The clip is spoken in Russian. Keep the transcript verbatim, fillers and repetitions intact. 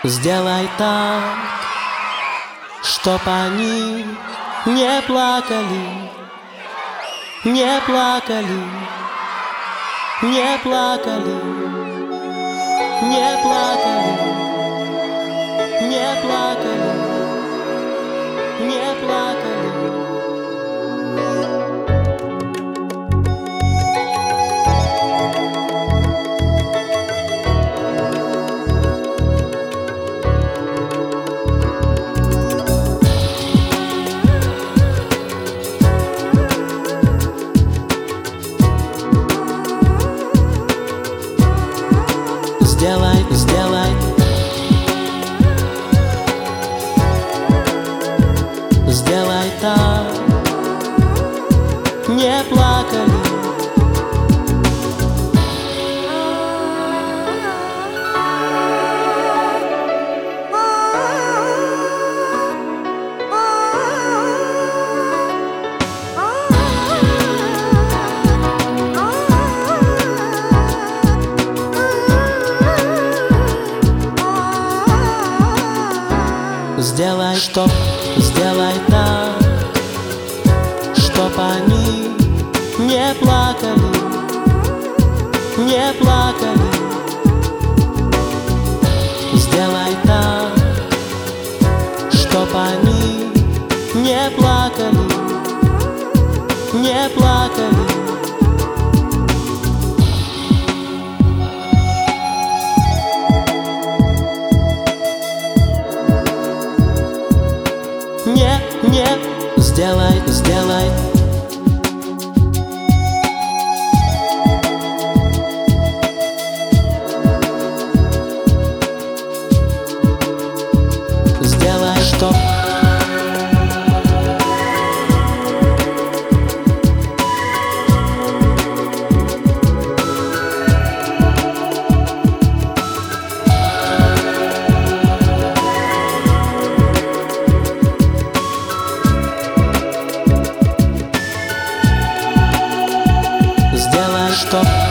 Сделай так, чтоб они не плакали, не плакали, не плакали, не плакали, не плакали, не плакали. Сделай, сделай, сделай так, не плакали. Сделай, чтоб, сделай так, чтоб они не плакали, не плакали. Сделай так, чтоб они не плакали, не плакали. Не, не, сделай, сделай. Сделай, чтоб Сделай, чтоб